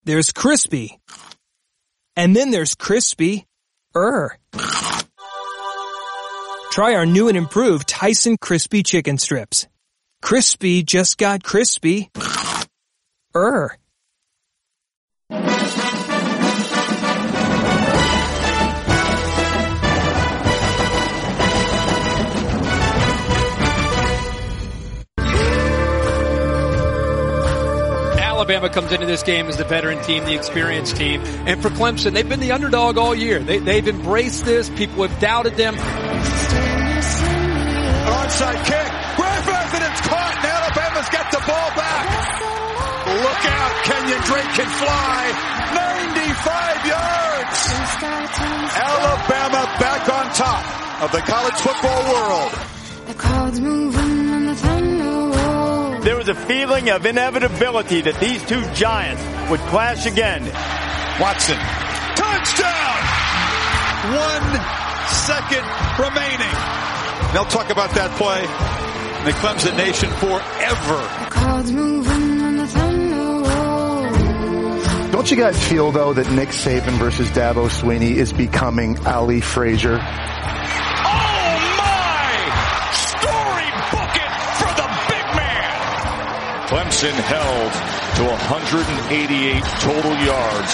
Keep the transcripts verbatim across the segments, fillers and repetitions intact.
There's crispy. And then there's crispy-er. Try our new and improved Tyson Crispy Chicken Strips. Crispy just got crispy-er. Alabama comes into this game as the veteran team, the experienced team. And for Clemson, they've been the underdog all year. They, they've embraced this. People have doubted them. Onside kick. Griffith, and it's caught, and Alabama's got the ball back. Look out. Kenyon Drake can fly. ninety-five yards. Alabama back on top of the college football world. The crowd's moving and the thunder rolls. There was a feeling of inevitability that these two giants would clash again. Watson. Touchdown! One second remaining. They'll talk about that play in the Clemson Nation forever. The crowd's moving and the thunder rolls. Don't you guys feel, though, that Nick Saban versus Dabo Swinney is becoming Ali Frazier? Clemson held to one hundred eighty-eight total yards.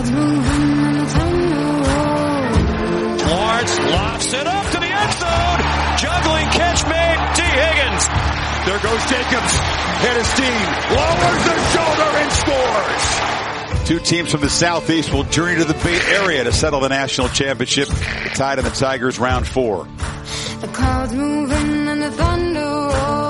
Lawrence lofts it up to the end zone. Juggling catch made. T. Higgins. There goes Jacobs. Hennestein lowers the shoulder and scores. Two teams from the Southeast will journey to the Bay Area to settle the national championship. The Tide and the Tigers round four. The crowd's moving and the thunder rolls.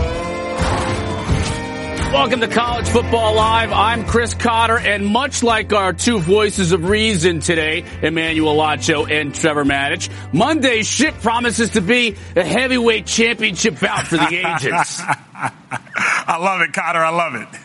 Welcome to College Football Live. I'm Chris Cotter, and much like our two voices of reason today, Emmanuel Acho and Trevor Maddich, Monday's ship promises to be a heavyweight championship bout for the agents. I love it, Cotter. I love it.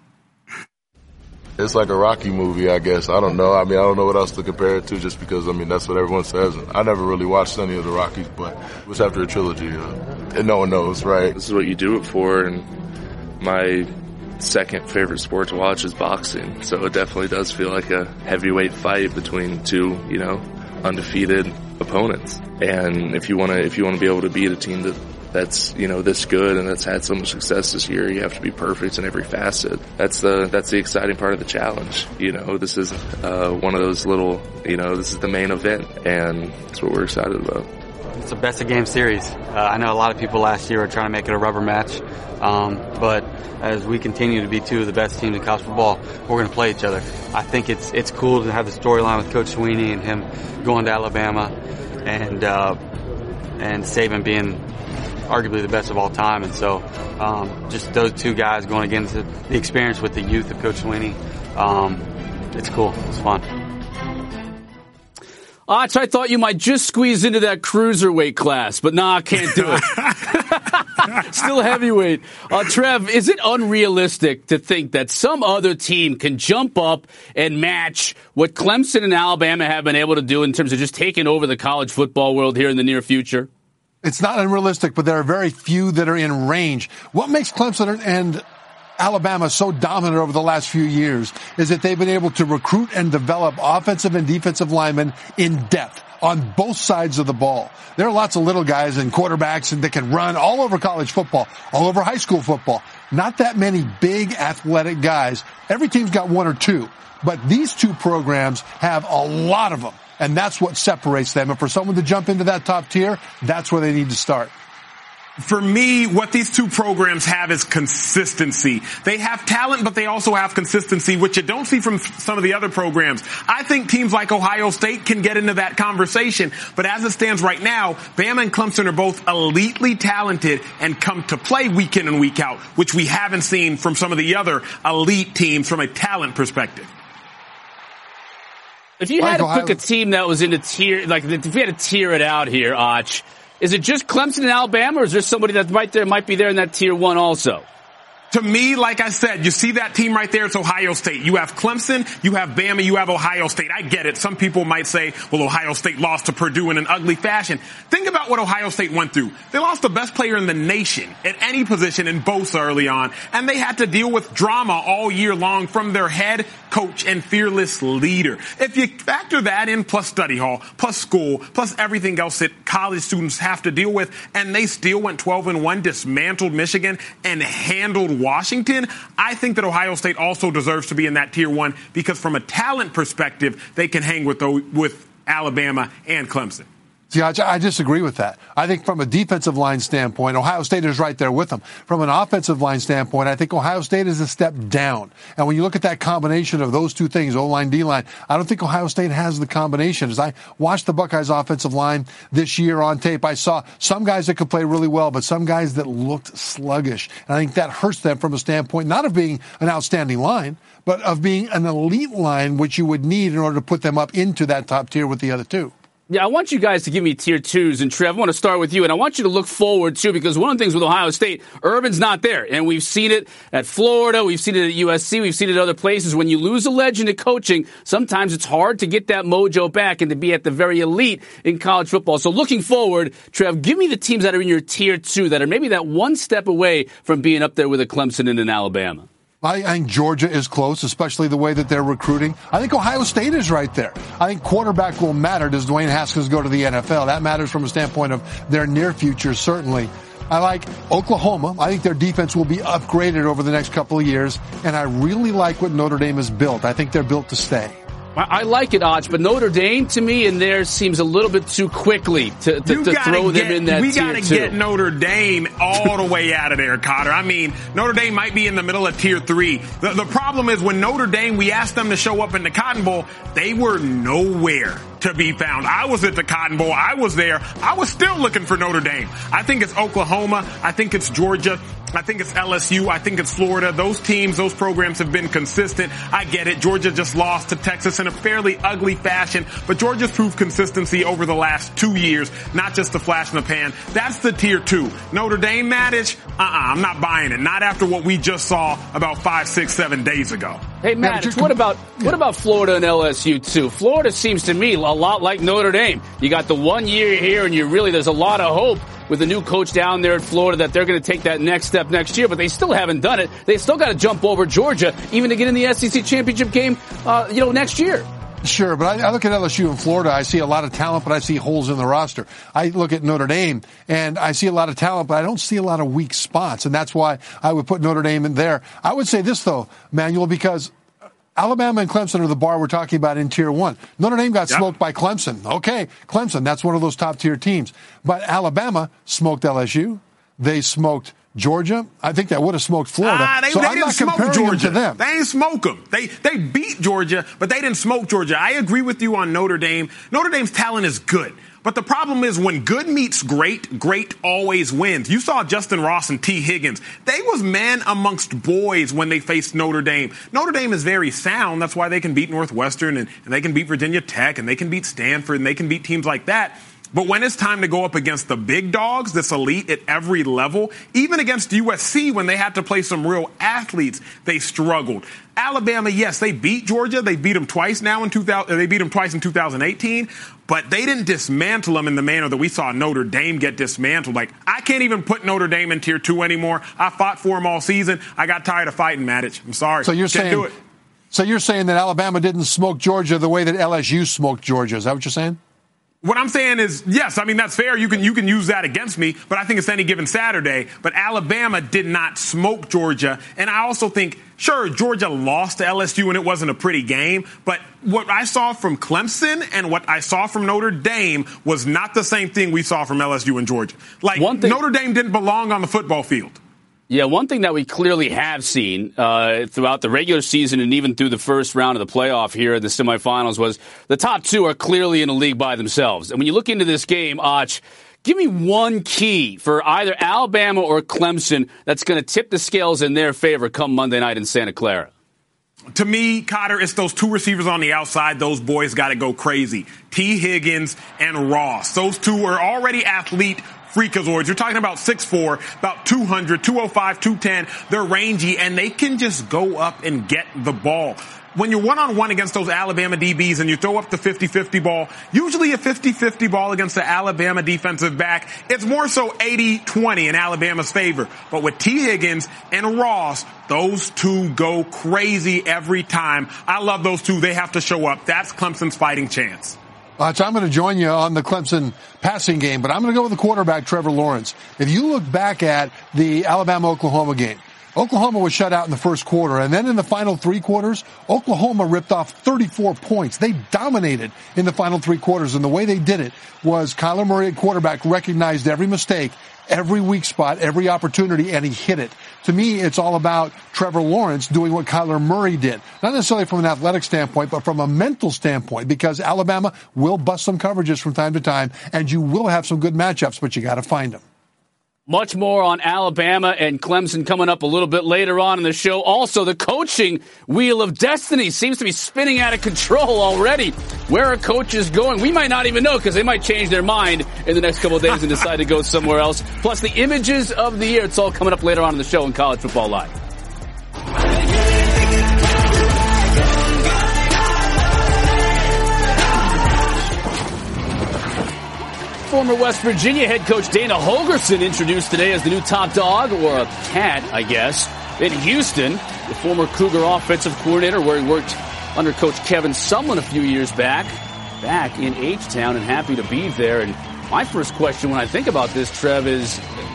It's like a Rocky movie, I guess. I don't know. I mean, I don't know what else to compare it to just because, I mean, that's what everyone says. I never really watched any of the Rockies, but it was after a trilogy, uh, and no one knows, right? This is what you do it for, and my second favorite sport to watch is boxing. So it definitely does feel like a heavyweight fight between two, you know, undefeated opponents. And if you want to, if you want to be able to beat a team that that's, you know, this good and that's had so much success this year, you have to be perfect in every facet. That's the, that's the exciting part of the challenge. You know, this is, uh, one of those little, you know, this is the main event, and that's what we're excited about. It's a best of game series. Uh, I know a lot of people last year were trying to make it a rubber match. Um, but as we continue to be two of the best teams in college football, we're going to play each other. I think it's, it's cool to have the storyline with Coach Swinney and him going to Alabama and, uh, and Saban being arguably the best of all time. And so, um, just those two guys going against the, the experience with the youth of Coach Swinney. Um, it's cool. It's fun. Ach, I thought you might just squeeze into that cruiserweight class, but nah, I can't do it. Still heavyweight. Uh, Trev, is it unrealistic to think that some other team can jump up and match what Clemson and Alabama have been able to do in terms of just taking over the college football world here in the near future? It's not unrealistic, but there are very few that are in range. What makes Clemson and Alabama so dominant over the last few years is that they've been able to recruit and develop offensive and defensive linemen in depth on both sides of the ball. There are lots of little guys and quarterbacks that can run all over college football, all over high school football. Not that many big athletic guys. Every team's got one or two, but these two programs have a lot of them, and that's what separates them. And for someone to jump into that top tier, that's where they need to start. For me, what these two programs have is consistency. They have talent, but they also have consistency, which you don't see from some of the other programs. I think teams like Ohio State can get into that conversation, but as it stands right now, Bama and Clemson are both elitely talented and come to play week in and week out, which we haven't seen from some of the other elite teams from a talent perspective. If you had to pick a team that was in a tier, like if you had to tier it out here, Ach, is it just Clemson and Alabama, or is there somebody that right there might be there in that tier one also? To me, like I said, you see that team right there, it's Ohio State. You have Clemson, you have Bama, you have Ohio State. I get it. Some people might say, well, Ohio State lost to Purdue in an ugly fashion. Think about what Ohio State went through. They lost the best player in the nation at any position in Bosa early on, and they had to deal with drama all year long from their head coach and fearless leader. If you factor that in, plus study hall, plus school, plus everything else that college students have to deal with, and they still went twelve and one, dismantled Michigan, and handled Washington, I think that Ohio State also deserves to be in that tier one because from a talent perspective, they can hang with, the, with Alabama and Clemson. See, I, I disagree with that. I think from a defensive line standpoint, Ohio State is right there with them. From an offensive line standpoint, I think Ohio State is a step down. And when you look at that combination of those two things, O-line, D-line, I don't think Ohio State has the combination. As I watched the Buckeyes offensive line this year on tape, I saw some guys that could play really well, but some guys that looked sluggish. And I think that hurts them from a standpoint, not of being an outstanding line, but of being an elite line, which you would need in order to put them up into that top tier with the other two. Yeah, I want you guys to give me tier twos. And, Trev, I want to start with you. And I want you to look forward, too, because one of the things with Ohio State, Urban's not there. And we've seen it at Florida. We've seen it at U S C. We've seen it at other places. When you lose a legend in coaching, sometimes it's hard to get that mojo back and to be at the very elite in college football. So looking forward, Trev, give me the teams that are in your tier two that are maybe that one step away from being up there with a Clemson and an Alabama. I think Georgia is close, especially the way that they're recruiting. I think Ohio State is right there. I think quarterback will matter. Does Dwayne Haskins go to the N F L? That matters from a standpoint of their near future, certainly. I like Oklahoma. I think their defense will be upgraded over the next couple of years. And I really like what Notre Dame has built. I think they're built to stay. I like it, Arch, but Notre Dame, to me, in there seems a little bit too quickly to, to, to throw get, them in that we tier gotta two. get Notre Dame all the way out of there, Cotter. I mean, Notre Dame might be in the middle of tier three. The, the problem is when Notre Dame, we asked them to show up in the Cotton Bowl, they were nowhere to be found. I was at the Cotton Bowl. I was there. I was still looking for Notre Dame. I think it's Oklahoma. I think it's Georgia. I think it's L S U. I think it's Florida. Those teams, those programs have been consistent. I get it. Georgia just lost to Texas in a fairly ugly fashion, but Georgia's proved consistency over the last two years, not just a flash in the pan. That's the tier two. Notre Dame, Maddich? Uh-uh. I'm not buying it. Not after what we just saw about five, six, seven days ago. Hey, Maddich, what about what about Florida and L S U too? Florida seems to me a lot like Notre Dame. You got the one year here, and you really there's a lot of hope with the new coach down there at Florida that they're going to take that next step next year, but they still haven't done it. They still got to jump over Georgia even to get in the S E C championship game, uh, you know, next year. Sure, but I, I look at L S U in Florida. I see a lot of talent, but I see holes in the roster. I look at Notre Dame, and I see a lot of talent, but I don't see a lot of weak spots, and that's why I would put Notre Dame in there. I would say this, though, Manuel, because Alabama and Clemson are the bar we're talking about in tier one. Notre Dame got yep. smoked by Clemson. Okay, Clemson, that's one of those top tier teams. But Alabama smoked L S U. They smoked Georgia. I think that would have smoked Florida. Ah, they, so they I'm didn't not smoke comparing Georgia. them to them. They didn't smoke them. They, they beat Georgia, but they didn't smoke Georgia. I agree with you on Notre Dame. Notre Dame's talent is good. But the problem is when good meets great, great always wins. You saw Justin Ross and T. Higgins. They was man amongst boys when they faced Notre Dame. Notre Dame is very sound. That's why they can beat Northwestern and, and they can beat Virginia Tech and they can beat Stanford and they can beat teams like that. But when it's time to go up against the big dogs, this elite at every level, even against U S C when they had to play some real athletes, they struggled. Alabama, yes, they beat Georgia. They beat them twice now in two thousand. They beat them twice in two thousand eighteen, but they didn't dismantle them in the manner that we saw Notre Dame get dismantled. Like, I can't even put Notre Dame in tier two anymore. I fought for them all season. I got tired of fighting, Maddich. I'm sorry. So you're Can't saying, do it. So you're saying that Alabama didn't smoke Georgia the way that L S U smoked Georgia. Is that what you're saying? What I'm saying is, yes, I mean, that's fair. You can you can use that against me, but I think it's any given Saturday. But Alabama did not smoke Georgia. And I also think, sure, Georgia lost to L S U and it wasn't a pretty game. But what I saw from Clemson and what I saw from Notre Dame was not the same thing we saw from L S U and Georgia. Like, thing- Notre Dame didn't belong on the football field. Yeah, one thing that we clearly have seen uh, throughout the regular season and even through the first round of the playoff here in the semifinals was the top two are clearly in a league by themselves. And when you look into this game, Ach, give me one key for either Alabama or Clemson that's going to tip the scales in their favor come Monday night in Santa Clara. To me, Cotter, it's those two receivers on the outside. Those boys got to go crazy. T. Higgins and Ross. Those two are already athlete freakazoids. You're talking about six foot four, about two hundred, two oh five, two ten. They're rangy, and they can just go up and get the ball. when you're one-on-one against those Alabama D Bs and you throw up the fifty-fifty ball, usually a fifty-fifty ball against the Alabama defensive back, it's more so eighty twenty in Alabama's favor. But with T. Higgins and Ross, those two go crazy every time. I love those two. They have to show up. That's Clemson's fighting chance. Uh, so I'm going to join you on the Clemson passing game, but I'm going to go with the quarterback, Trevor Lawrence. If you look back at the Alabama-Oklahoma game, Oklahoma was shut out in the first quarter, and then in the final three quarters, Oklahoma ripped off thirty-four points. They dominated in the final three quarters, and the way they did it was Kyler Murray at quarterback recognized every mistake, every weak spot, every opportunity, and he hit it. To me, it's all about Trevor Lawrence doing what Kyler Murray did. Not necessarily from an athletic standpoint, but from a mental standpoint, because Alabama will bust some coverages from time to time, and you will have some good matchups, but you got to find them. Much more on Alabama and Clemson coming up a little bit later on in the show. Also, the coaching wheel of destiny seems to be spinning out of control already. Where are coaches going? We might not even know because they might change their mind in the next couple of days and decide to go somewhere else. Plus, the images of the year. It's all coming up later on in the show in College Football Live. Former West Virginia head coach Dana Holgorsen introduced today as the new top dog, or a cat, I guess, in Houston. The former Cougar offensive coordinator, where he worked under Coach Kevin Sumlin a few years back, back in H-Town, and happy to be there. And my first question when I think about this, Trev, is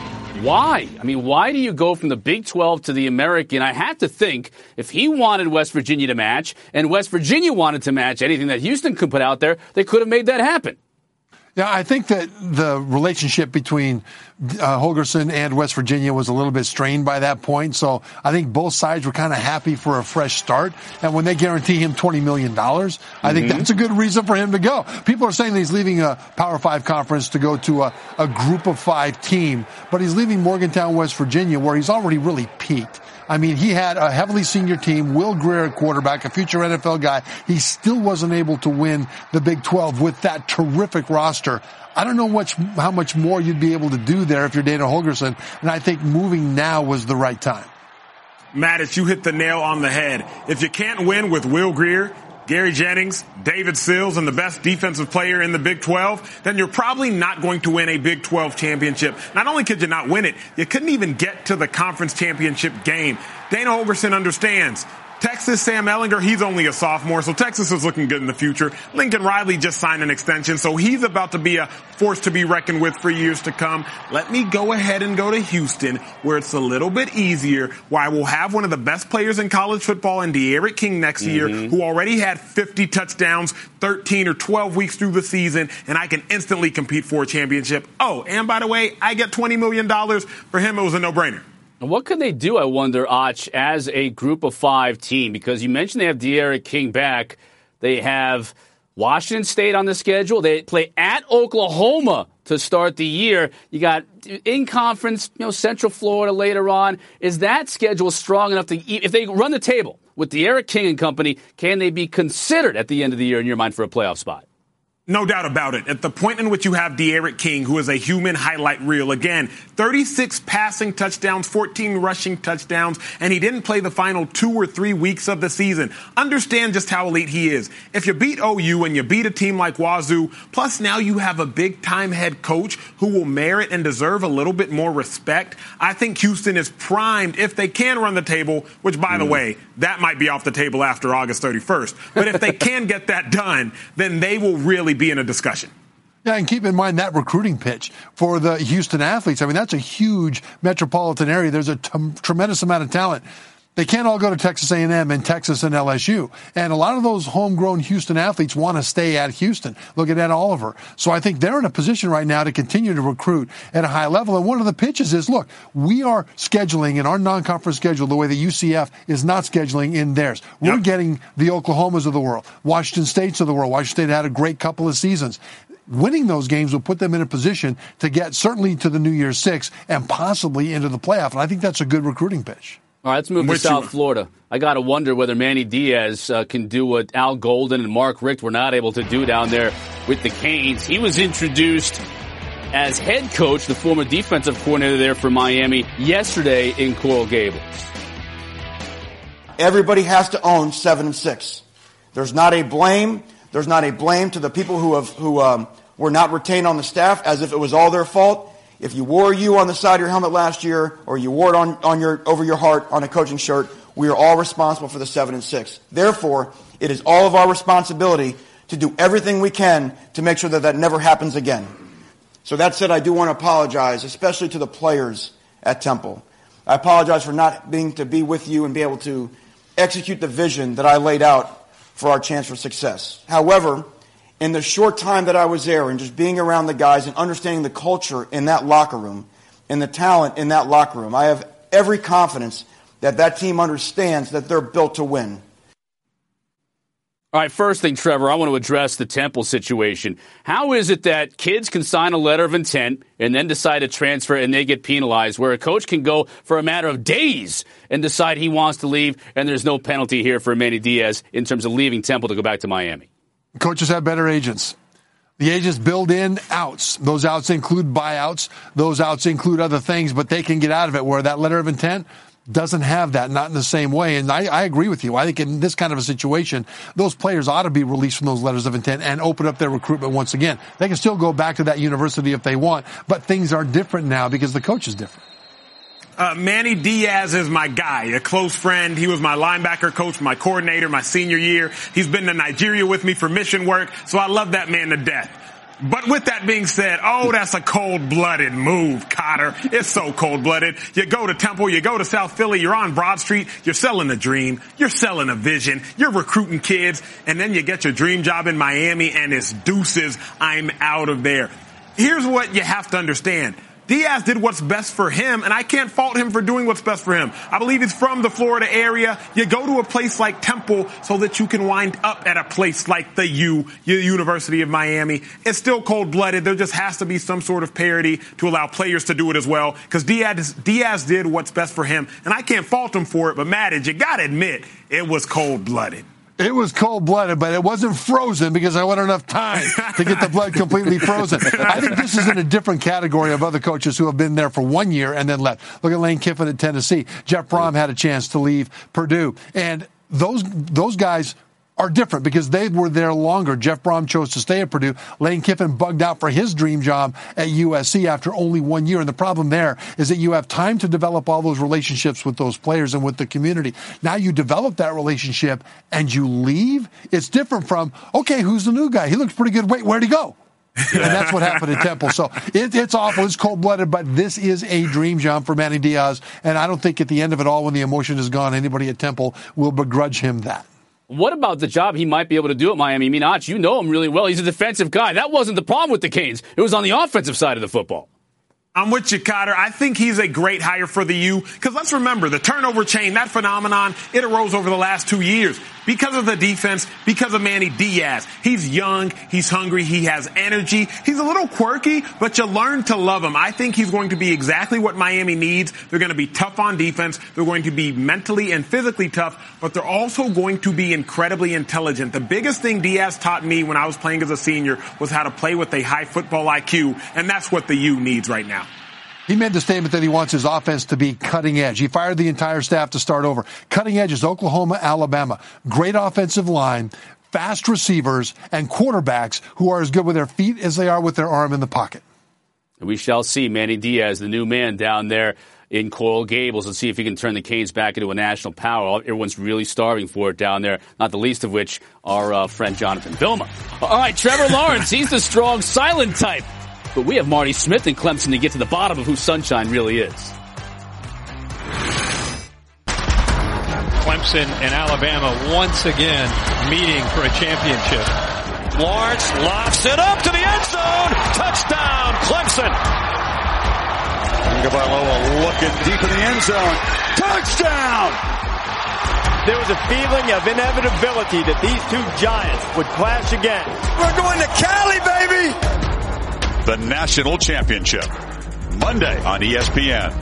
why? I mean, why do you go from the Big twelve to the American? I had to think if he wanted West Virginia to match and West Virginia wanted to match anything that Houston could put out there, they could have made that happen. Yeah, I think that the relationship between uh, Holgorsen and West Virginia was a little bit strained by that point. So I think both sides were kind of happy for a fresh start. And when they guarantee him twenty million dollars, I mm-hmm. think that's a good reason for him to go. People are saying that he's leaving a Power Five conference to go to a, a group of five team, but he's leaving Morgantown, West Virginia, where he's already really peaked. I mean, he had a heavily senior team, Will Grier at quarterback, a future N F L guy. He still wasn't able to win the Big twelve with that terrific roster. I don't know much, how much more you'd be able to do there if you're Dana Holgorsen, and I think moving now was the right time. Mattis, you hit the nail on the head. If you can't win with Will Grier, Gary Jennings, David Sills, and the best defensive player in the Big twelve, then you're probably not going to win a Big twelve championship. Not only could you not win it, you couldn't even get to the conference championship game. Dana Holgorsen understands. Texas, Sam Ehlinger, he's only a sophomore, so Texas is looking good in the future. Lincoln Riley just signed an extension, so he's about to be a force to be reckoned with for years to come. Let me go ahead and go to Houston, where it's a little bit easier, where I will have one of the best players in college football in De'Aaron King next mm-hmm. year, who already had fifty touchdowns, thirteen or twelve weeks through the season, and I can instantly compete for a championship. Oh, and by the way, I get twenty million dollars. For him, it was a no-brainer. And what can they do, I wonder, Och, as a group of five team? Because you mentioned they have De'Aaron King back. They have Washington State on the schedule. They play at Oklahoma to start the year. You got in conference, you know, Central Florida later on. Is that schedule strong enough to, if they run the table with De'Aaron King and company, can they be considered at the end of the year in your mind for a playoff spot? No doubt about it. At the point in which you have De'Aaron King, who is a human highlight reel, again, thirty-six passing touchdowns, fourteen rushing touchdowns, and he didn't play the final two or three weeks of the season. Understand just how elite he is. If you beat O U and you beat a team like Wazoo, plus now you have a big-time head coach who will merit and deserve a little bit more respect, I think Houston is primed if they can run the table, which, by mm. the way, that might be off the table after August thirty-first. But if they can get that done, then they will really be in a discussion. Yeah, and keep in mind that recruiting pitch for the Houston athletes. I mean, that's a huge metropolitan area. There's a t- tremendous amount of talent. They can't all go to Texas A and M and Texas and L S U. And a lot of those homegrown Houston athletes want to stay at Houston. Look at Ed Oliver. So I think they're in a position right now to continue to recruit at a high level. And one of the pitches is, look, we are scheduling in our non-conference schedule the way that U C F is not scheduling in theirs. We're yep. getting the Oklahomas of the world, Washington States of the world. Washington State had a great couple of seasons. Winning those games will put them in a position to get certainly to the New Year's Six and possibly into the playoff. And I think that's a good recruiting pitch. All right, let's move to South Florida. I got to wonder whether Manny Diaz uh, can do what Al Golden and Mark Richt were not able to do down there with the Canes. He was introduced as head coach, the former defensive coordinator there for Miami, yesterday in Coral Gables. everybody has to own seven and six. There's not a blame. There's not a blame to the people who have who um, were not retained on the staff as if it was all their fault. If you wore you on the side of your helmet last year, or you wore it on, on your over your heart on a coaching shirt, we are all responsible for the seven and six. Therefore, it is all of our responsibility to do everything we can to make sure that that never happens again. So that said, I do want to apologize, especially to the players at Temple. I apologize for not being to be with you and be able to execute the vision that I laid out for our chance for success. However, in the short time that I was there and just being around the guys and understanding the culture in that locker room and the talent in that locker room, I have every confidence that that team understands that they're built to win. All right, first thing, Trevor, I want to address the Temple situation. How is it that kids can sign a letter of intent and then decide to transfer and they get penalized, where a coach can go for a matter of days and decide he wants to leave, and there's no penalty here for Manny Diaz in terms of leaving Temple to go back to Miami? Coaches have better agents. The agents build in outs. Those outs include buyouts. Those outs include other things, but they can get out of it, where that letter of intent doesn't have that, not in the same way. And I, I agree with you. I think in this kind of a situation, those players ought to be released from those letters of intent and open up their recruitment once again. They can still go back to that university if they want, but things are different now because the coach is different. Uh, Manny Diaz is my guy, a close friend. He was my linebacker coach, my coordinator, my senior year. He's been to Nigeria with me for mission work, so I love that man to death. But with that being said, oh, that's a cold-blooded move, Cotter. It's so cold-blooded. You go to Temple, you go to South Philly, you're on Broad Street, you're selling a dream, you're selling a vision, you're recruiting kids, and then you get your dream job in Miami and it's deuces, I'm out of there. Here's what you have to understand. Diaz did what's best for him, and I can't fault him for doing what's best for him. I believe he's from the Florida area. You go to a place like Temple so that you can wind up at a place like the U, the University of Miami. It's still cold-blooded. There just has to be some sort of parity to allow players to do it as well, because Diaz, Diaz did what's best for him, and I can't fault him for it, but Maddie, you got to admit, it was cold-blooded. It was cold-blooded, but it wasn't frozen because I wasn't enough time to get the blood completely frozen. I think this is in a different category of other coaches who have been there for one year and then left. Look at Lane Kiffin at Tennessee. Jeff Brom had a chance to leave Purdue. And those those guys are different because they were there longer. Jeff Brom chose to stay at Purdue. Lane Kiffin bugged out for his dream job at U S C after only one year. And the problem there is that you have time to develop all those relationships with those players and with the community. Now you develop that relationship and you leave. It's different from, okay, who's the new guy? He looks pretty good. Wait, where'd he go? And that's what happened at Temple. So it, it's awful. It's cold-blooded, but this is a dream job for Manny Diaz. And I don't think at the end of it all, when the emotion is gone, anybody at Temple will begrudge him that. What about the job he might be able to do at Miami? I mean, Arch, you know him really well. He's a defensive guy. That wasn't the problem with the Canes. It was on the offensive side of the football. I'm with you, Cotter. I think he's a great hire for the U. Because let's remember, the turnover chain, that phenomenon, it arose over the last two years. Because of the defense, because of Manny Diaz. He's young, he's hungry, he has energy. He's a little quirky, but you learn to love him. I think he's going to be exactly what Miami needs. They're going to be tough on defense. They're going to be mentally and physically tough, but they're also going to be incredibly intelligent. The biggest thing Diaz taught me when I was playing as a senior was how to play with a high football I Q, and that's what the U needs right now. He made the statement that he wants his offense to be cutting edge. He fired the entire staff to start over. Cutting edge is Oklahoma, Alabama. Great offensive line, fast receivers, and quarterbacks who are as good with their feet as they are with their arm in the pocket. We shall see Manny Diaz, the new man down there in Coral Gables, and see if he can turn the Canes back into a national power. Everyone's really starving for it down there, not the least of which our uh, friend Jonathan Vilma. All right, Trevor Lawrence, he's the strong, silent type. But we have Marty Smith and Clemson to get to the bottom of who Sunshine really is. Clemson and Alabama once again meeting for a championship. Lawrence lofts it up to the end zone. Touchdown, Clemson. Tagovailoa looking deep in the end zone. Touchdown! There was a feeling of inevitability that these two giants would clash again. We're going to Cali, baby! The national championship, Monday on E S P N.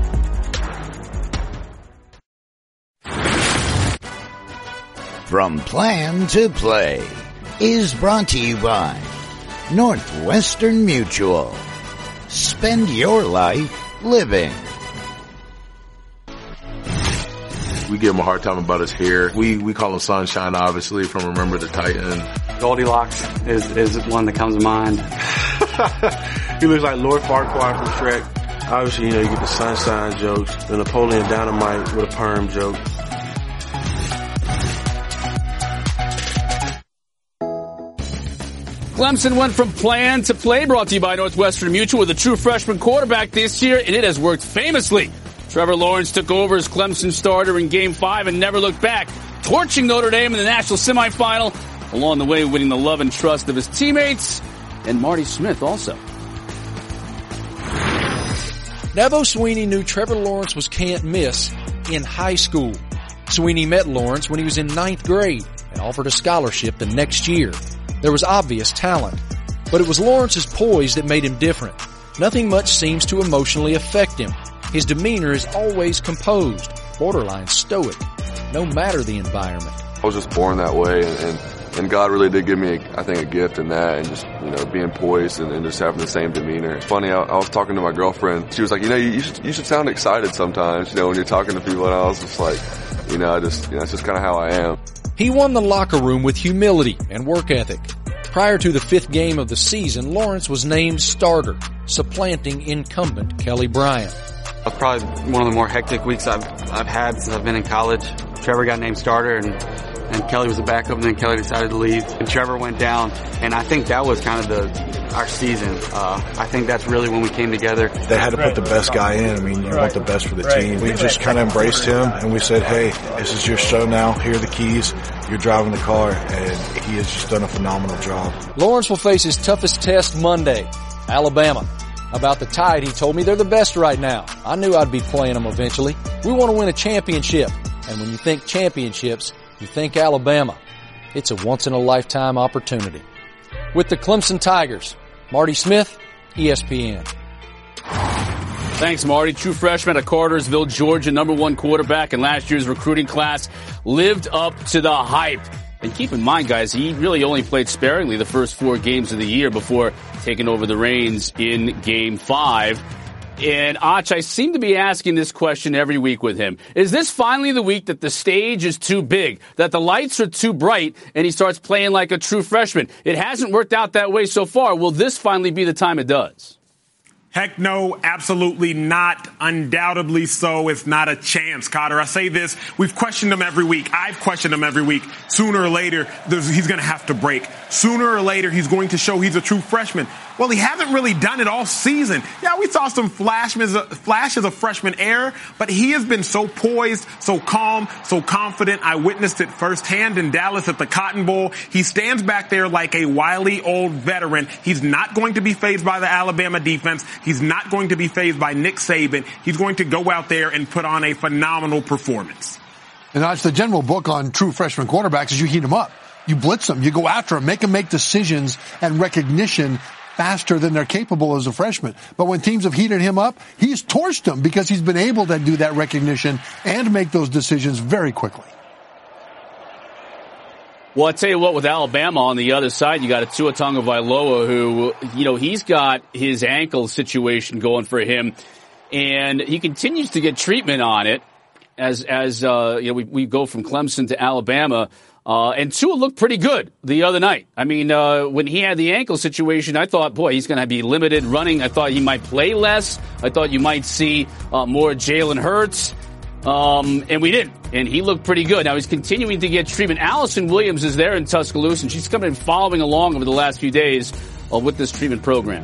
From Plan to Play is brought to you by Northwestern Mutual. Spend your life living. We give him a hard time about his hair. We we call him Sunshine, obviously, from Remember the Titan. Goldilocks is, is one that comes to mind. He looks like Lord Farquaad from Shrek. Obviously, you know, you get the Sunshine jokes, the Napoleon Dynamite with a perm joke. Clemson went from plan to play, brought to you by Northwestern Mutual with a true freshman quarterback this year, and it has worked famously. Trevor Lawrence took over as Clemson starter in Game five and never looked back, torching Notre Dame in the national semifinal, along the way winning the love and trust of his teammates, and Marty Smith also. Dabo Swinney knew Trevor Lawrence was can't miss in high school. Swinney met Lawrence when he was in ninth grade and offered a scholarship the next year. There was obvious talent, but it was Lawrence's poise that made him different. Nothing much seems to emotionally affect him. His demeanor is always composed, borderline stoic, no matter the environment. I was just born that way, and, and, and God really did give me, a, I think, a gift in that, and just, you know, being poised and, and just having the same demeanor. It's funny, I, I was talking to my girlfriend. She was like, you know, you, you should you should sound excited sometimes, you know, when you're talking to people, and I was just like, you know, I just, you know, it's just kind of how I am. He won the locker room with humility and work ethic. Prior to the fifth game of the season, Lawrence was named starter, supplanting incumbent Kelly Bryant. It's probably one of the more hectic weeks I've I've had since I've been in college. Trevor got named starter, and and Kelly was a backup, and then Kelly decided to leave, and Trevor went down, and I think that was kind of the our season. Uh, I think that's really when we came together. They had to put the best guy in. I mean, you want the best for the team. We just kind of embraced him, and we said, hey, this is your show now. Here are the keys. You're driving the car, and he has just done a phenomenal job. Lawrence will face his toughest test Monday, Alabama. About the Tide, he told me they're the best right now. I knew I'd be playing them eventually. We want to win a championship, and when you think championships, you think Alabama. It's a once-in-a-lifetime opportunity. With the Clemson Tigers, Marty Smith, E S P N. Thanks, Marty. True freshman at Cartersville, Georgia, number one quarterback in last year's recruiting class, lived up to the hype. And keep in mind, guys, he really only played sparingly the first four games of the year before taking over the reins in Game five. And, Ach, I seem to be asking this question every week with him. Is this finally the week that the stage is too big, that the lights are too bright, and he starts playing like a true freshman? It hasn't worked out that way so far. Will this finally be the time it does? Heck no, absolutely not. Undoubtedly so. It's not a chance, Cotter. I say this, we've questioned him every week. I've questioned him every week. Sooner or later, he's going to have to break. Sooner or later, he's going to show he's a true freshman. Well, he hasn't really done it all season. Yeah, we saw some flashes, flashes of freshman air, but he has been so poised, so calm, so confident. I witnessed it firsthand in Dallas at the Cotton Bowl. He stands back there like a wily old veteran. He's not going to be fazed by the Alabama defense. He's not going to be fazed by Nick Saban. He's going to go out there and put on a phenomenal performance. And that's the general book on true freshman quarterbacks is you heat them up. You blitz them. You go after them. Make them make decisions and recognition faster than they're capable as a freshman. But when teams have heated him up, he's torched them because he's been able to do that recognition and make those decisions very quickly. Well, I tell you what, with Alabama on the other side, you got a Tua Tagovailoa who, you know, he's got his ankle situation going for him, and he continues to get treatment on it as, as, uh, you know, we, we go from Clemson to Alabama. Uh, and Tua looked pretty good the other night. I mean, uh, when he had the ankle situation, I thought, boy, he's going to be limited running. I thought he might play less. I thought you might see uh, more Jalen Hurts. Um, and we didn't. And he looked pretty good. Now he's continuing to get treatment. Allison Williams is there in Tuscaloosa, and she's coming and following along over the last few days uh, with this treatment program.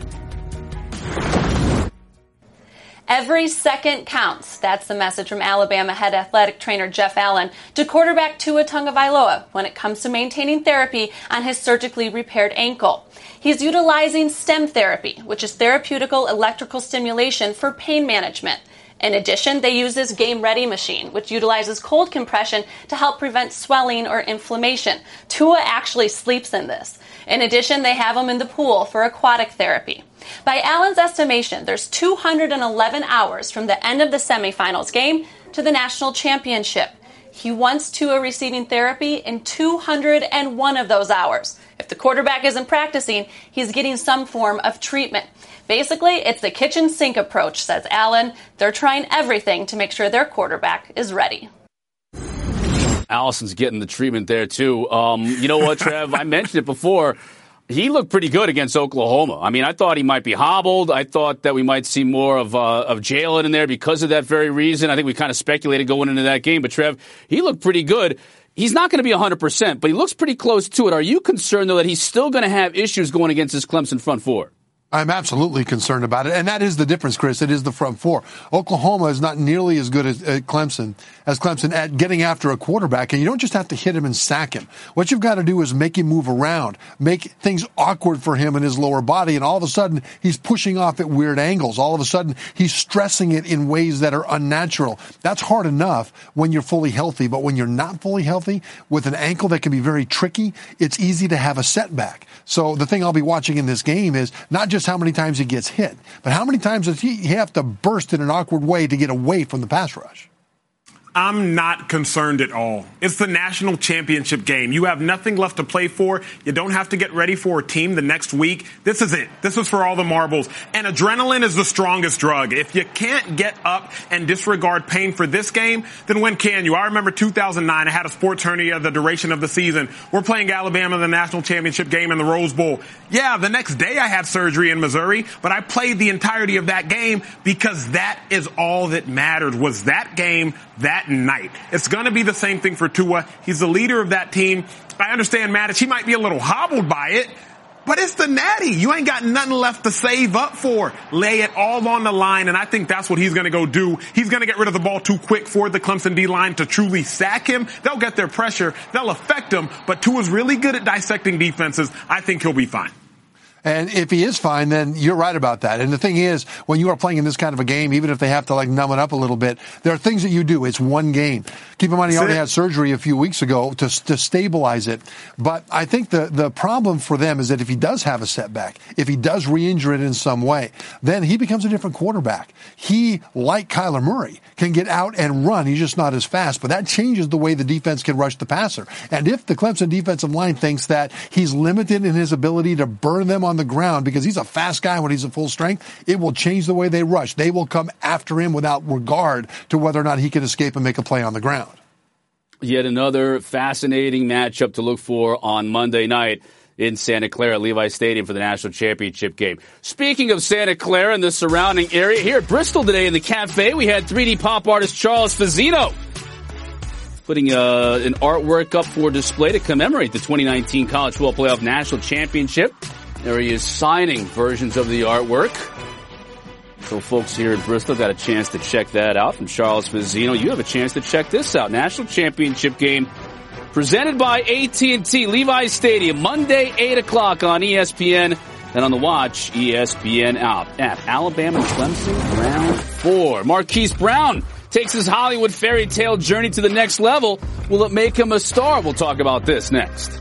Every second counts. That's the message from Alabama head athletic trainer Jeff Allen to quarterback Tua Tagovailoa when it comes to maintaining therapy on his surgically repaired ankle. He's utilizing STEM therapy, which is therapeutical electrical stimulation for pain management. In addition, they use this Game Ready machine, which utilizes cold compression to help prevent swelling or inflammation. Tua actually sleeps in this. In addition, they have him in the pool for aquatic therapy. By Allen's estimation, there's two hundred eleven hours from the end of the semifinals game to the national championship. He wants Tua receiving therapy in two hundred one of those hours. If the quarterback isn't practicing, he's getting some form of treatment. Basically, it's the kitchen sink approach, says Allen. They're trying everything to make sure their quarterback is ready. Allison's getting the treatment there, too. Um, you know what, Trev? I mentioned it before. He looked pretty good against Oklahoma. I mean, I thought he might be hobbled. I thought that we might see more of uh, of Jalen in there because of that very reason. I think we kind of speculated going into that game. But, Trev, he looked pretty good. He's not going to be one hundred percent, but he looks pretty close to it. Are you concerned, though, that he's still going to have issues going against this Clemson front four? I'm absolutely concerned about it, and that is the difference, Chris. It is the front four. Oklahoma is not nearly as good as uh, Clemson as Clemson at getting after a quarterback, and you don't just have to hit him and sack him. What you've got to do is make him move around, make things awkward for him in his lower body, and all of a sudden he's pushing off at weird angles. All of a sudden he's stressing it in ways that are unnatural. That's hard enough when you're fully healthy, but when you're not fully healthy with an ankle that can be very tricky, it's easy to have a setback. So the thing I'll be watching in this game is not just how many times he gets hit, but how many times does he have to burst in an awkward way to get away from the pass rush? I'm not concerned at all. It's the national championship game. You have nothing left to play for. You don't have to get ready for a team the next week. This is it. This is for all the marbles. And adrenaline is the strongest drug. If you can't get up and disregard pain for this game, then when can you? I remember two thousand nine, I had a sports hernia the duration of the season. We're playing Alabama in the national championship game in the Rose Bowl. Yeah, the next day I had surgery in Missouri, but I played the entirety of that game because that is all that mattered, was that game, that night. It's going to be the same thing for Tua. He's the leader of that team. I understand, Maddich, he might be a little hobbled by it, but it's the Natty. You ain't got nothing left to save up for. Lay it all on the line, and I think that's what he's going to go do. He's going to get rid of the ball too quick for the Clemson D-line to truly sack him. They'll get their pressure. They'll affect him, but Tua's really good at dissecting defenses. I think he'll be fine. And if he is fine, then you're right about that. And the thing is, when you are playing in this kind of a game, even if they have to like numb it up a little bit, there are things that you do. It's one game. Keep in mind, he already had surgery a few weeks ago to, to stabilize it. But I think the, the problem for them is that if he does have a setback, if he does re-injure it in some way, then he becomes a different quarterback. He, like Kyler Murray, can get out and run. He's just not as fast. But that changes the way the defense can rush the passer. And if the Clemson defensive line thinks that he's limited in his ability to burn them on the ground because he's a fast guy when he's at full strength, it will change the way they rush. They will come after him without regard to whether or not he can escape and make a play on the ground. Yet another fascinating matchup to look for on Monday night in Santa Clara, Levi Stadium for the national championship game. Speaking of Santa Clara and the surrounding area, here at Bristol today in the cafe, we had three D pop artist Charles Fazzino putting uh, an artwork up for display to commemorate the twenty nineteen College Football Playoff National Championship. There he is signing versions of the artwork. So folks here in Bristol got a chance to check that out from Charles Fazzino. You have a chance to check this out. National Championship game presented by A T and T, Levi's Stadium, Monday, eight o'clock on E S P N and on the Watch E S P N app. Alabama Clemson, round four. Marquise Brown takes his Hollywood fairy tale journey to the next level. Will it make him a star? We'll talk about this next.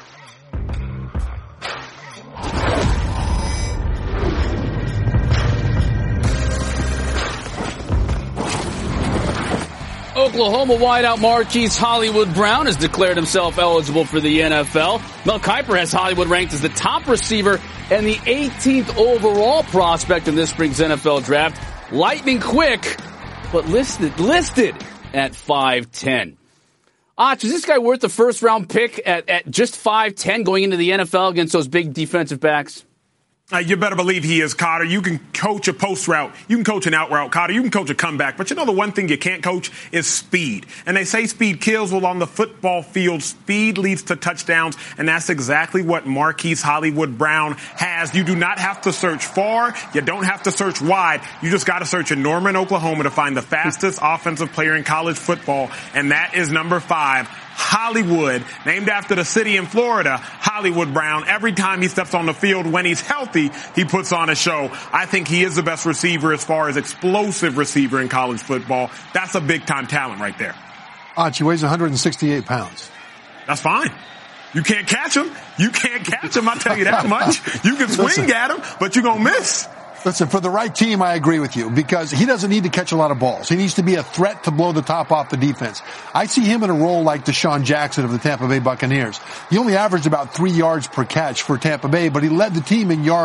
Oklahoma wideout Marquise Hollywood Brown has declared himself eligible for the N F L. Mel Kiper has Hollywood ranked as the top receiver and the eighteenth overall prospect in this spring's N F L draft. Lightning quick, but listed listed at five ten. Ach, is this guy worth the first round pick at, at just five ten going into the N F L against those big defensive backs? Uh, you better believe he is, Cotter. You can coach a post route. You can coach an out route, Cotter. You can coach a comeback. But you know the one thing you can't coach is speed. And they say speed kills. Well, on the football field, speed leads to touchdowns. And that's exactly what Marquise Hollywood Brown has. You do not have to search far. You don't have to search wide. You just got to search in Norman, Oklahoma to find the fastest offensive player in college football. And that is number five. Hollywood, named after the city in Florida, Hollywood Brown. Every time he steps on the field, when he's healthy, he puts on a show. I think he is the best receiver as far as explosive receiver in college football. That's a big-time talent right there. Arch, he weighs one hundred sixty-eight pounds. That's fine. You can't catch him. You can't catch him, I tell you that much. You can swing Listen. at him, but you're going to miss. Listen, for the right team, I agree with you because he doesn't need to catch a lot of balls. He needs to be a threat to blow the top off the defense. I see him in a role like Deshaun Jackson of the Tampa Bay Buccaneers. He only averaged about three yards per catch for Tampa Bay, but he led the team in yards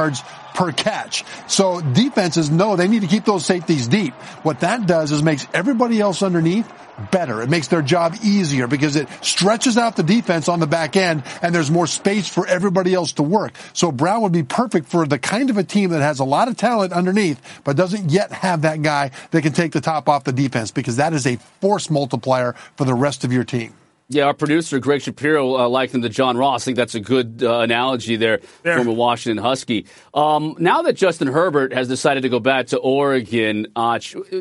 per catch. So defenses know they need to keep those safeties deep. What that does is makes everybody else underneath better. It makes their job easier because it stretches out the defense on the back end and there's more space for everybody else to work. So Brown would be perfect for the kind of a team that has a lot of talent underneath but doesn't yet have that guy that can take the top off the defense, because that is a force multiplier for the rest of your team. Yeah, our producer, Greg Shapiro, uh, likened him to John Ross. I think that's a good uh, analogy there, there from a Washington Husky. Um, now that Justin Herbert has decided to go back to Oregon, uh,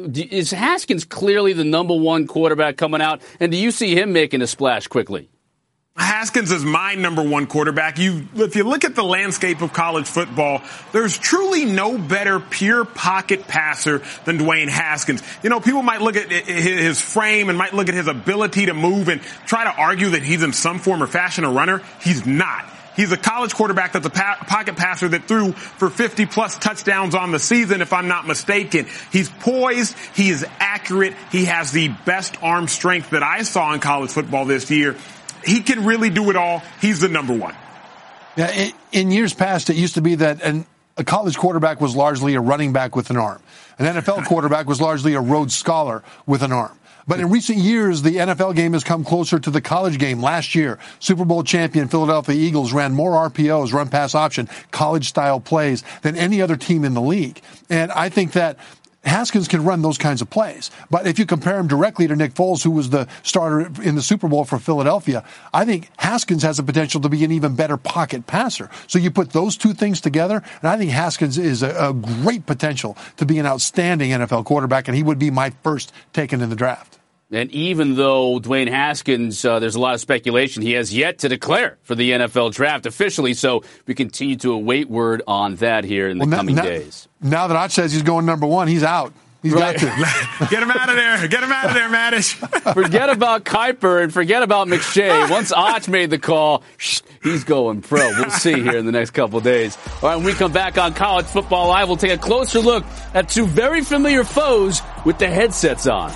is Haskins clearly the number one quarterback coming out? And do you see him making a splash quickly? Haskins is my number one quarterback. You, if you look at the landscape of college football, there's truly no better pure pocket passer than Dwayne Haskins. You know, people might look at his frame and might look at his ability to move and try to argue that he's in some form or fashion a runner. He's not. He's a college quarterback that's a pa- pocket passer that threw for fifty plus touchdowns on the season, if I'm not mistaken. He's poised. He is accurate. He has the best arm strength that I saw in college football this year. He can really do it all. He's the number one. Yeah, it, in years past, it used to be that an, a college quarterback was largely a running back with an arm. An N F L quarterback was largely a Rhodes Scholar with an arm. But in recent years, the N F L game has come closer to the college game. Last year, Super Bowl champion Philadelphia Eagles ran more R P Os, run pass option, college-style plays than any other team in the league. And I think that Haskins can run those kinds of plays. But if you compare him directly to Nick Foles, who was the starter in the Super Bowl for Philadelphia, I think Haskins has the potential to be an even better pocket passer. So you put those two things together, and I think Haskins is a, a great potential to be an outstanding N F L quarterback, and he would be my first taken in the draft. And even though Dwayne Haskins, uh, there's a lot of speculation, he has yet to declare for the N F L draft officially, so we continue to await word on that here in the well, coming now, days. Now that Ach says he's going number one, he's out. He's right. got to. Get him out of there. Get him out of there, Madish. Forget about Kuiper and forget about McShay. Once Ach made the call, he's going pro. We'll see here in the next couple of days. All right, when we come back on College Football Live, we'll take a closer look at two very familiar foes with the headsets on.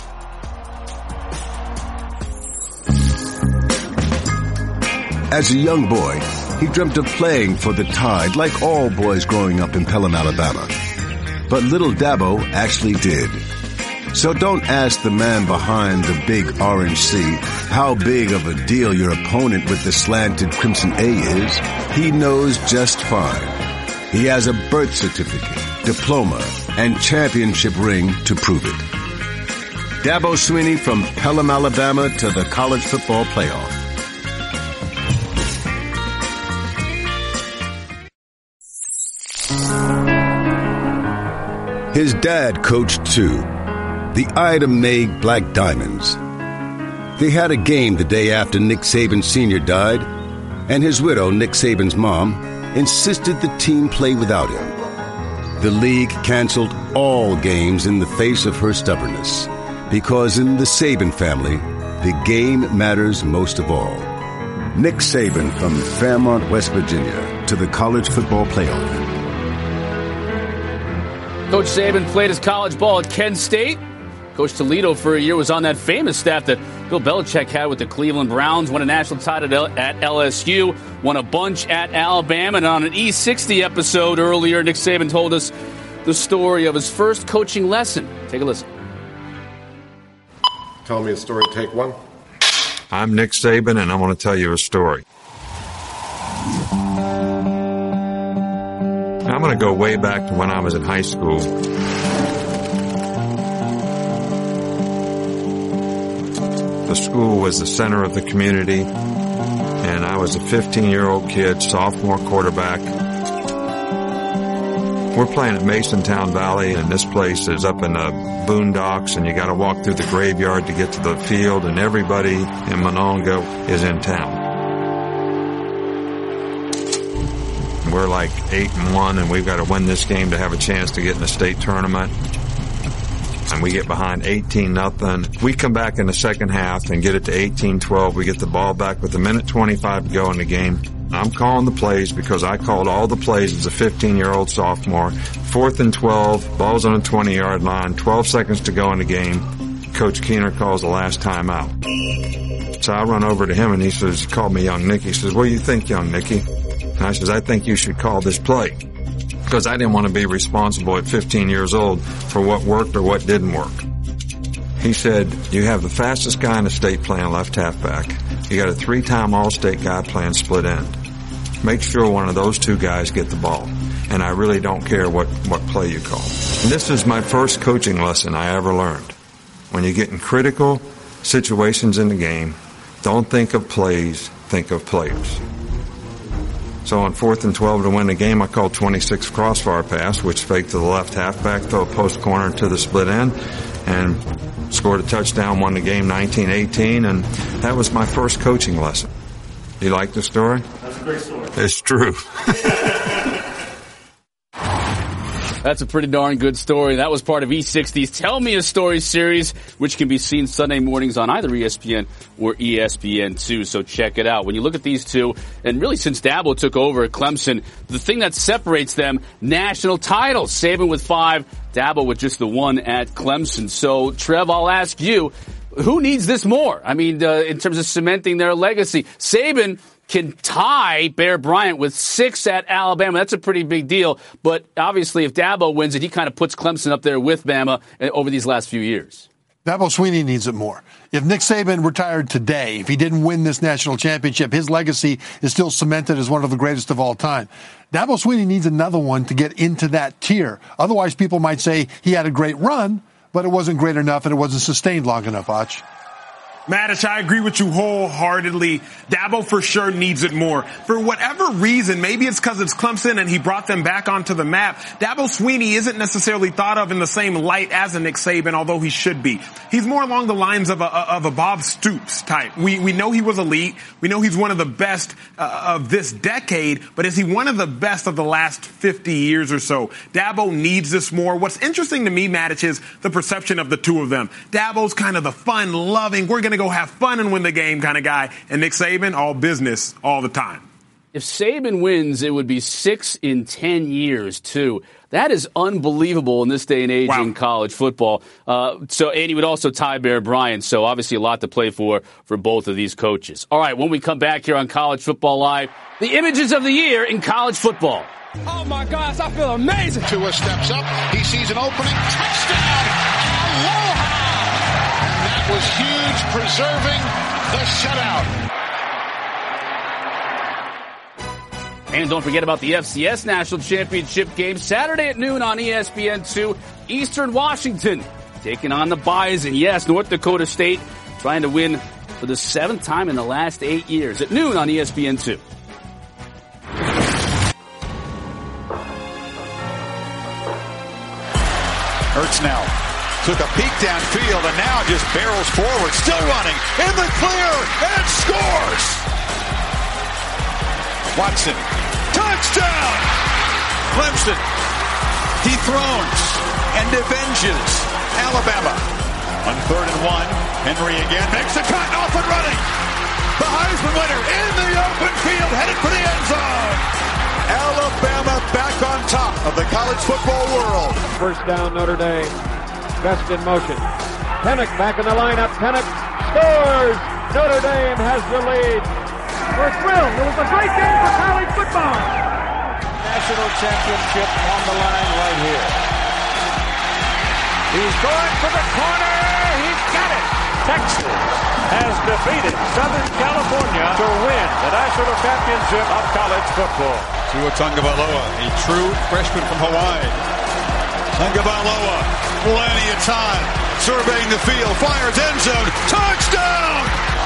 As a young boy, he dreamt of playing for the Tide like all boys growing up in Pelham, Alabama. But little Dabo actually did. So don't ask the man behind the big orange C how big of a deal your opponent with the slanted Crimson A is. He knows just fine. He has a birth certificate, diploma, and championship ring to prove it. Dabo Swinney from Pelham, Alabama to the College Football Playoff. His dad coached too, the Ida May Black Diamonds. They had a game the day after Nick Saban Senior died, and his widow, Nick Saban's mom, insisted the team play without him. The league canceled all games in the face of her stubbornness, because in the Saban family, the game matters most of all. Nick Saban from Fairmont, West Virginia, to the College Football Playoff. Coach Saban played his college ball at Kent State. Coach Toledo for a year was on that famous staff that Bill Belichick had with the Cleveland Browns, won a national title at L S U, won a bunch at Alabama, and on an E sixty episode earlier, Nick Saban told us the story of his first coaching lesson. Take a listen. Tell me a story, take one. I'm Nick Saban, and I want to tell you a story. I'm going to go way back to when I was in high school. The school was the center of the community, and I was a fifteen-year-old kid, sophomore quarterback. We're playing at Masontown Valley, and this place is up in the boondocks, and you got to walk through the graveyard to get to the field, and everybody in Monongah is in town. We're like eight and one, and we've got to win this game to have a chance to get in the state tournament. And we get behind eighteen nothing. We come back in the second half and get it to eighteen twelve. We get the ball back with a minute twenty-five to go in the game. I'm calling the plays because I called all the plays as a fifteen-year-old sophomore. Fourth and twelve, ball's on the twenty-yard line, twelve seconds to go in the game. Coach Keener calls the last time out. So I run over to him, and he says, he called me Young Nicky. He says, what do you think, Young Nicky? And I says, I think you should call this play. because I didn't want to be responsible at fifteen years old for what worked or what didn't work. He said, you have the fastest guy in the state playing left halfback. You got a three-time All-State guy playing split end. Make sure one of those two guys get the ball. And I really don't care what, what play you call. And this is my first coaching lesson I ever learned. When you get in critical situations in the game, don't think of plays, think of players. So on fourth and twelve to win the game, I called twenty-six crossfire pass, which faked to the left halfback, throw a post corner to the split end, and scored a touchdown, won the game nineteen eighteen, and that was my first coaching lesson. You like the story? That's a great story. It's true. That's a pretty darn good story. That was part of E sixty's Tell Me a Story series, which can be seen Sunday mornings on either E S P N or E S P N two, so check it out. When you look at these two, and really since Dabo took over at Clemson, the thing that separates them, national titles. Saban with five, Dabo with just the one at Clemson. So, Trev, I'll ask you, who needs this more? I mean, uh, in terms of cementing their legacy. Saban can tie Bear Bryant with six at Alabama. That's a pretty big deal. But obviously, if Dabo wins it, he kind of puts Clemson up there with Bama over these last few years. Dabo Swinney needs it more. If Nick Saban retired today, if he didn't win this national championship, his legacy is still cemented as one of the greatest of all time. Dabo Swinney needs another one to get into that tier. Otherwise, people might say he had a great run, but it wasn't great enough and it wasn't sustained long enough, Ach. Matich, I agree with you wholeheartedly. Dabo for sure needs it more. For whatever reason, maybe it's because it's Clemson and he brought them back onto the map, Dabo Swinney isn't necessarily thought of in the same light as a Nick Saban, although he should be. He's more along the lines of a, of a Bob Stoops type. We, we know he was elite. We know he's one of the best uh, of this decade, but is he one of the best of the last fifty years or so? Dabo needs this more. What's interesting to me, Matich, is the perception of the two of them. Dabo's kind of the fun, loving, we're going to go have fun and win the game kind of guy. And Nick Saban, all business all the time. If Saban wins, it would be six in ten years, too. That is unbelievable in this day and age wow. in college football. Uh, so, and he would also tie Bear Bryant. So, obviously, a lot to play for for both of these coaches. All right, when we come back here on College Football Live, the images of the year in college football. Oh, my gosh, I feel amazing. Tua steps up. He sees an opening. Touchdown. Aloha. That was huge, preserving the shutout. And don't forget about the F C S National Championship game Saturday at noon on E S P N two. Eastern Washington taking on the Bison. Yes, North Dakota State trying to win for the seventh time in the last eight years at noon on E S P N two. Hurts now. Took a peek downfield and now just barrels forward. Still running. In the clear. And scores. Watson. Touchdown. Clemson dethrones and avenges Alabama. On third and one. Henry again makes the cut. Off and running. The Heisman winner in the open field. Headed for the end zone. Alabama back on top of the college football world. First down, Notre Dame. Best in motion. Pennock back in the lineup. Pennock scores. Notre Dame has the lead. We're thrilled. It was a great game for college football. National championship on the line right here. He's going for the corner. He's got it. Texas has defeated Southern California to win the national championship of college football. Tua Tagovailoa, a true freshman from Hawaii. Tagovailoa, plenty of time, surveying the field, fires end zone, touchdown!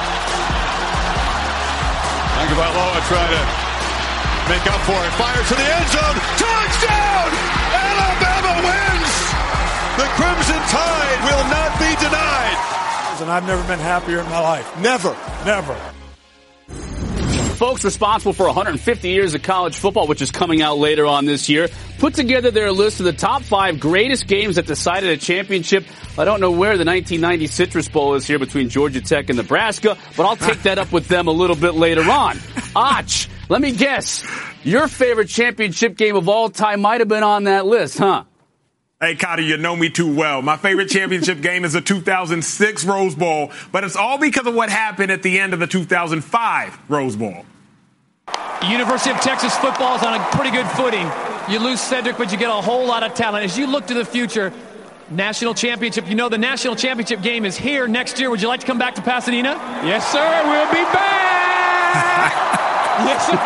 Tagovailoa trying to make up for it, fires to the end zone, touchdown! Alabama wins! The Crimson Tide will not be denied. And I've never been happier in my life. Never, never. Folks responsible for one hundred fifty years of college football, which is coming out later on this year, put together their list of the top five greatest games that decided a championship. I don't know where the nineteen ninety Citrus Bowl is here between Georgia Tech and Nebraska, but I'll take that up with them a little bit later on. Ach, let me guess. Your favorite championship game of all time might have been on that list, huh? Hey, Cotty, you know me too well. My favorite championship game is the two thousand six Rose Bowl, but it's all because of what happened at the end of the two thousand five Rose Bowl. University of Texas football is on a pretty good footing. You lose Cedric, but you get a whole lot of talent. As you look to the future, national championship, you know the national championship game is here next year. Would you like to come back to Pasadena? Yes, sir. We'll be back. Yes, sir.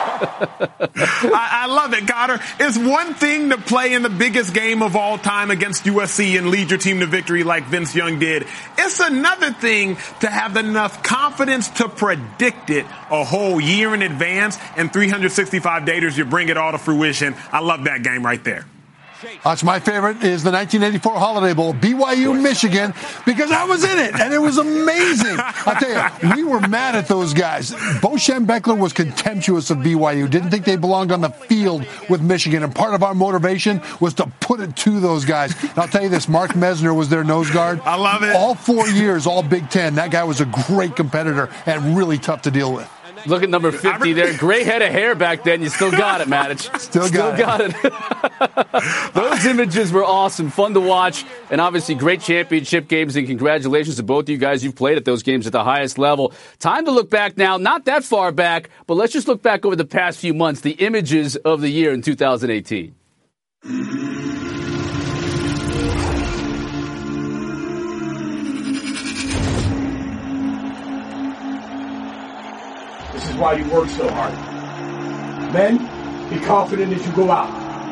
I, I love it, Cotter. It's one thing to play in the biggest game of all time against U S C and lead your team to victory like Vince Young did. It's another thing to have enough confidence to predict it a whole year in advance, and three hundred sixty-five days you bring it all to fruition. I love that game right there. That's my favorite is the nineteen eighty-four Holiday Bowl, B Y U, Michigan, because I was in it, and it was amazing. I'll tell you, we were mad at those guys. Bo Schembechler was contemptuous of B Y U, didn't think they belonged on the field with Michigan, and part of our motivation was to put it to those guys. And I'll tell you this, Mark Mesner was their nose guard. I love it. All four years, all Big Ten. That guy was a great competitor and really tough to deal with. Look at number fifty there. Gray head of hair back then. You still got it, Matich. Still got still it. Got it. Those images were awesome. Fun to watch. And obviously great championship games. And congratulations to both of you guys. You've played at those games at the highest level. Time to look back now. Not that far back, but let's just look back over the past few months. The images of the year in two thousand eighteen. This is why you work so hard. Men, be confident as you go out.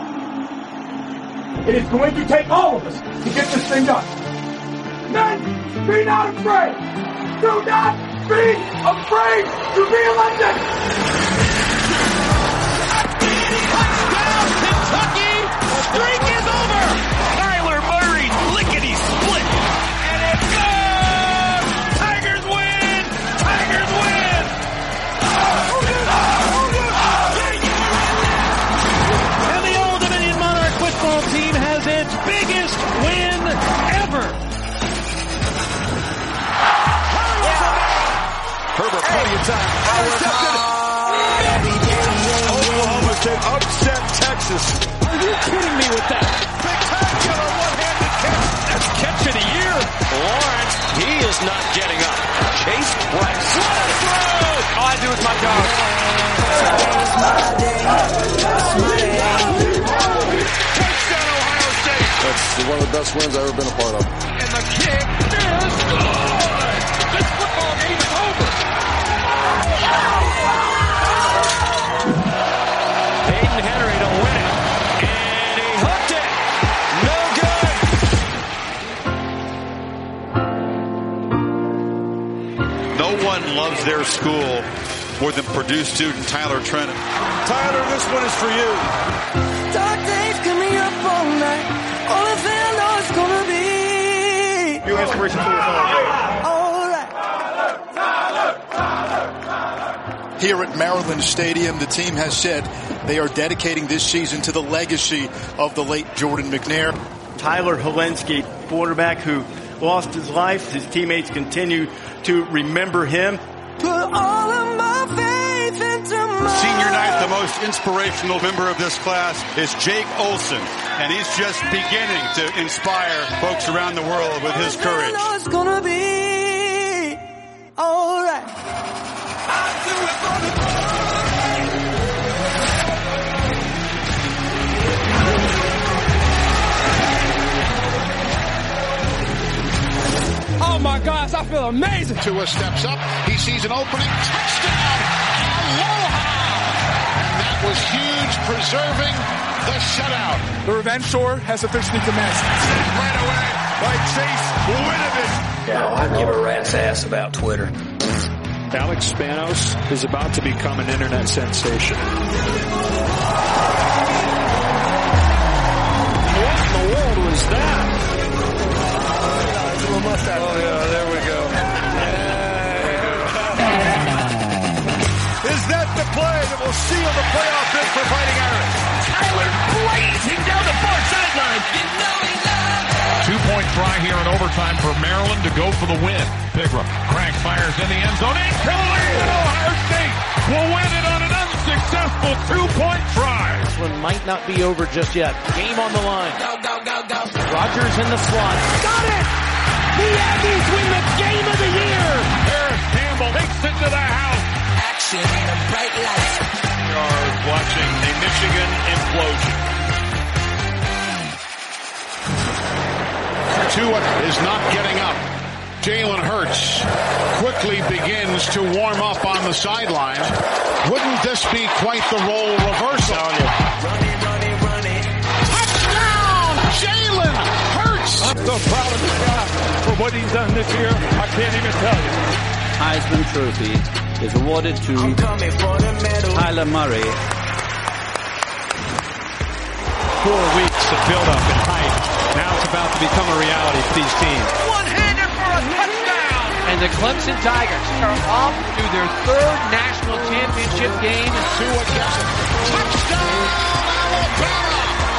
It is going to take all of us to get this thing done. Men, be not afraid. Do not be afraid to be elected. Touchdown, Kentucky! The streak is over. Kyler Murray, lickety split, and it's good. Tigers win. Tigers win. And the Old Dominion Monarch football team has its biggest win ever. Herbert, plenty of time. Intercepted. Oklahoma State upset Texas. Are you kidding me with that? Spectacular one-handed catch. That's catch of the year. Lawrence, he is not getting up. Chase Price. What a throw! All I do is my dog. Touchdown, Ohio State. That's one of the best wins I've ever been a part of. And the kick is good. This football game is over. Hayden Henry to win it. And he hooked it. No good. No one loves their school more than Purdue student Tyler Trenton. Tyler, this one is for you. Dark days coming up all night. All I feel know it's gonna be. Your inspiration for your phone. All right. Here at Maryland Stadium, the team has said they are dedicating this season to the legacy of the late Jordan McNair. Tyler Helensky, quarterback who lost his life. His teammates continue to remember him. Put all of my faith into my Senior night, the most inspirational member of this class is Jake Olson, and he's just beginning to inspire folks around the world with his courage. I know it's gonna be all right. Oh my gosh, I feel amazing. Tua steps up. He sees an opening. Touchdown. Aloha. And that was huge, preserving the shutout. The revenge tour has officially commenced. Right away by Chase Winovich. Yeah, I give a rat's ass about Twitter. Alex Spanos is about to become an internet sensation. What in the world was that? Oh, yeah, there we go. Is that the play that will seal the playoff bid for Fighting Irish? Tyler blazing down the far sideline. Two-point try here in overtime for Maryland to go for the win. Pigram, Crank fires in the end zone. Into the lead, and Ohio State will win it on an unsuccessful two-point try. This one might not be over just yet. Game on the line. Go, go, go, go. Rogers in the slot. Got it! The Aggies win the game of the year! Harris Campbell takes it to the house. Action in a bright light. We are watching a Michigan explosion. Tua is not getting up. Jalen Hurts quickly begins to warm up on the sideline. Wouldn't this be quite the role reversal? Running, running, running. Touchdown! Jalen Hurts! I'm so proud of this guy for what he's done this year. I can't even tell you. Heisman Trophy is awarded to Kyler Murray. Four weeks of build-up and hype. Now it's about to become a reality for these teams. One-hander for a touchdown! And the Clemson Tigers are off to their third national championship game. Tua gets it. Touchdown, Alabama!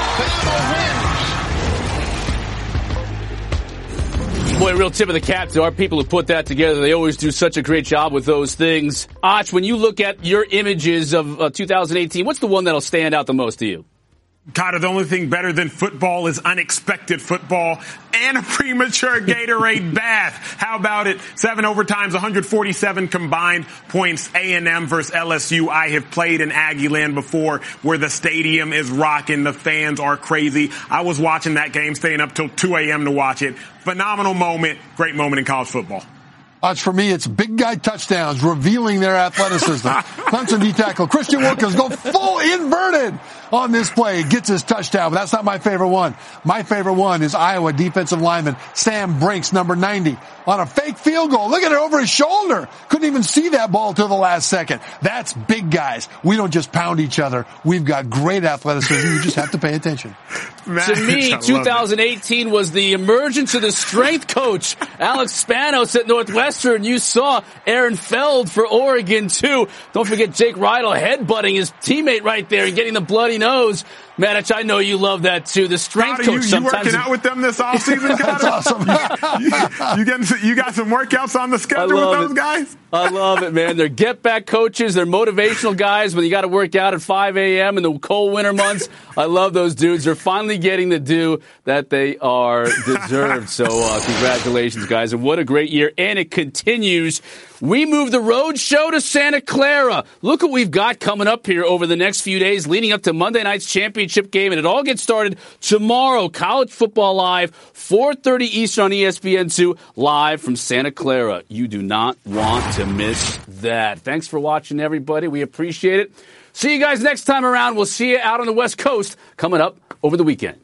Bama wins. Boy, a real tip of the cap to our people who put that together. They always do such a great job with those things. Ach, when you look at your images of uh, two thousand eighteen, what's the one that'll stand out the most to you? Carter, the only thing better than football is unexpected football and a premature Gatorade bath. How about it? Seven overtimes, one hundred forty-seven combined points. A and M versus L S U. I have played in Aggie Land before where the stadium is rocking. The fans are crazy. I was watching that game, staying up till two a.m. to watch it. Phenomenal moment. Great moment in college football. Watch for me, it's big guy touchdowns, revealing their athleticism. Clemson D tackle Christian Wilkins go full inverted on this play, gets his touchdown, but that's not my favorite one. My favorite one is Iowa defensive lineman Sam Brinks, number ninety, on a fake field goal. Look at it over his shoulder. Couldn't even see that ball till the last second. That's big guys. We don't just pound each other. We've got great athleticism. You just have to pay attention. Man, to me, two thousand eighteen was the emergence of the strength coach, Alex Spanos at Northwestern. You saw Aaron Feld for Oregon, too. Don't forget Jake Rydell headbutting his teammate right there and getting the bloody nose. Manich, I know you love that, too. The strength Carter, coach you, sometimes. You working out with them this offseason, Carter? That's awesome. you, you, getting, you got some workouts on the schedule with those it. guys? I love it, man. They're get-back coaches. They're motivational guys when you got to work out at five a.m. in the cold winter months. I love those dudes. They're finally getting the due that they are deserved. So uh, congratulations, guys. And what a great year. And it continues. We move the road show to Santa Clara. Look what we've got coming up here over the next few days leading up to Monday night's championship game. And it all gets started tomorrow. College Football Live, four thirty Eastern on E S P N two, live from Santa Clara. You do not want to miss that. Thanks for watching, everybody. We appreciate it. See you guys next time around. We'll see you out on the West Coast coming up over the weekend.